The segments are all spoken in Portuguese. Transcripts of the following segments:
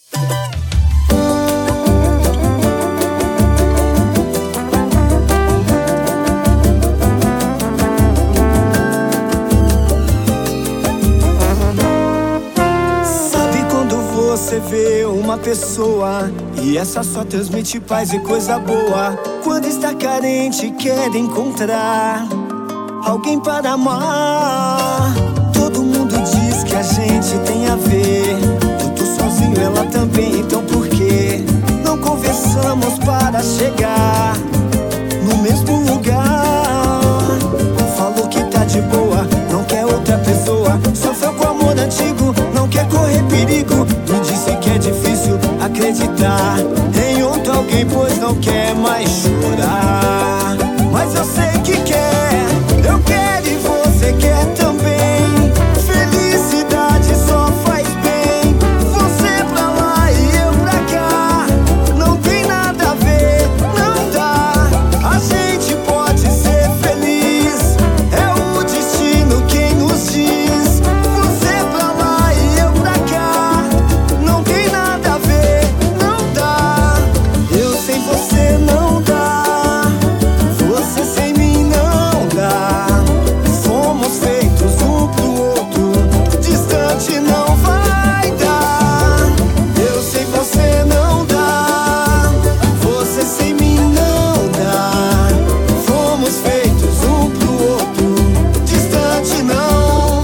Você vê uma pessoa e essa só transmite paz e coisa boa. Quando está carente quer encontrar alguém para amar. Todo mundo diz que a gente tem a ver. Eu tô sozinho, ela também, então por que não conversamos para chegar no mesmo lugar? Falou que tá de boa, não quer outra pessoa. Sofreu com amor antigo, não quer correr perigo. Me disse que é difícil acreditar em outro alguém, pois não quer mais chorar. Mas eu sei que quer, eu quero e você quer também. Felicidade só faz bem. Você pra lá e eu pra cá, não tem nada a ver, não dá. A gente pode ser feliz, é o destino quem nos diz. Você pra lá e eu pra cá, não tem nada a ver, não dá. Eu sem você não dá, você sem mim não dá. Fomos feitos um pro outro, distante não vai dar. Eu sem você não dá, você sem mim não dá. Fomos feitos um pro outro, distante não.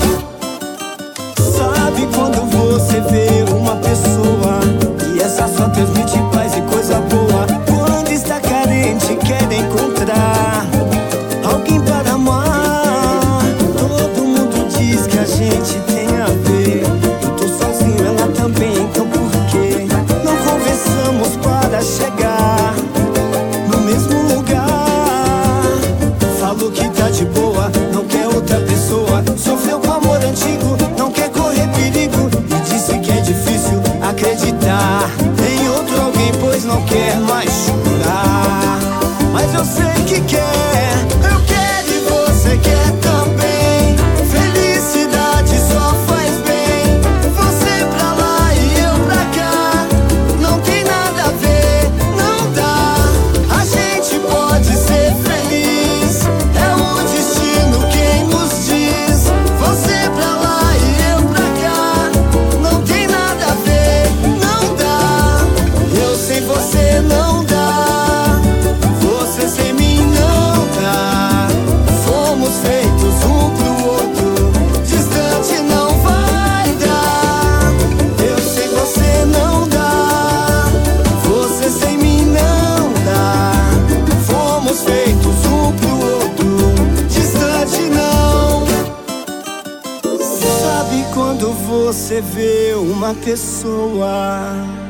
Sabe quando você vê uma pessoa e essa só transmite paz e coisa boa? Quando está carente quer encontrar alguém para amar. Todo mundo diz que a gente tem a ver. Eu tô sozinho, ela também, então por que não conversamos para chegar no mesmo lugar? Falou que tá de boa, não quer outra pessoa. Sofreu com amor antigo, não quer correr perigo. E disse que é difícil acreditar em outro alguém, pois não quer mais chorar. Mas eu sei que quer, eu quero e você quer também. Felicidade só faz bem. Você pra lá e eu pra cá, não tem nada a ver, não dá. A gente pode ser feliz, é o destino quem nos diz. Você pra lá e eu pra cá, não tem nada a ver, não dá. Eu sem você não dá, você sem mim não dá. Fomos feitos um pro outro, distante não vai dar. Eu sem você não dá, você sem mim não dá. Fomos feitos um pro outro, distante não. Sabe quando você vê uma pessoa